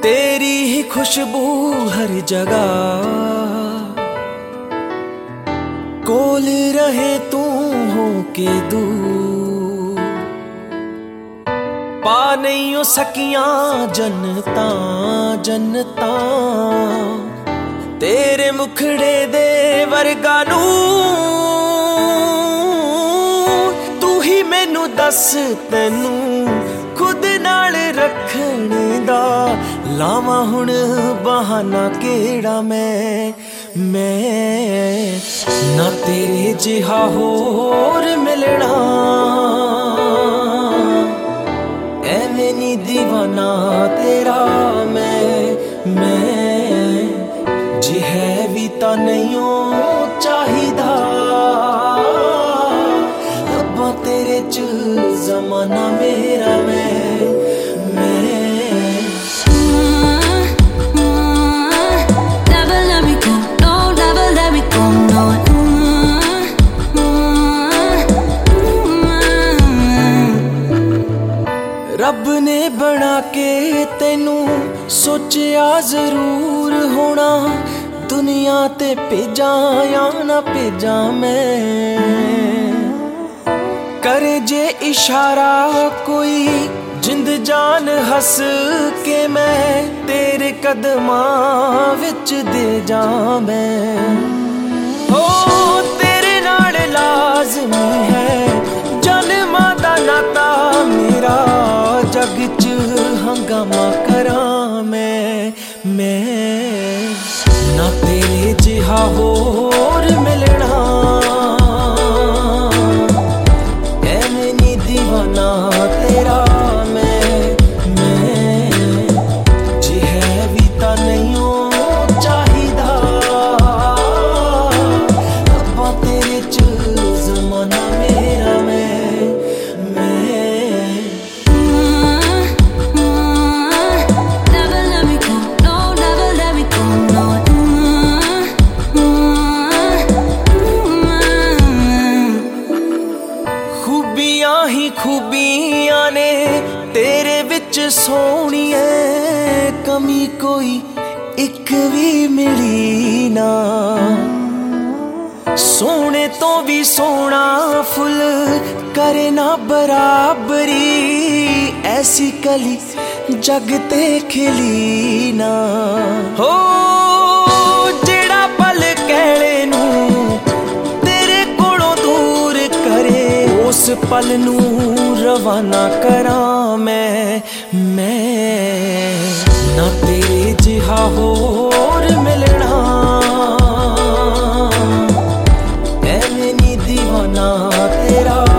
तेरी ही खुशबू हर जगह, कोल रहे तू हो के दूर। पा नहीं हो सकियां जन्नता जन्नता, तेरे मुखड़े दे वर्गा नूर। तू ही मैनू दस तैनू खुद नाल रखने दा, लावा हुण बहाना केड़ा मैं ना तेरे जिहा होर मिलना। एवें नी दीवाना तेरा मैं जे है भी तां नहीं हो चाहिदा। रब्बा तेरे च जमाना मेरा रब ने बना के तेनू सोचिया जरूर होना। दुनिया ते भेजा या ना भेजा मैं, करे जे इशारा कोई जिंद जान हस के मैं तेरे कदमां विच दे जा मैं। हो तेरे नाल लाज़मी है जन्मां दा नाता मेरा, जग च हंगामा करां मैं ना तेरे जिहा होर मिलना। एवें नी दीवाना तेरा मैं जे है भी तां नहीं हो चाहिदा। रब्बा तेरे च जमाना मेरा ही खूबियां ने तेरे विच सोहणिए, कमी कोई एक भी मिली ना। सोने तो भी सोना फुल करे ना बराबरी, ऐसी कली जग ते खिली ना। हो जेड़ा पल कहले नू तेरे कोलों दूर करे, उस पल नू रवाना करां मैं ना तेरे जिहा होर मिलना। एवें नी दीवाना तेरा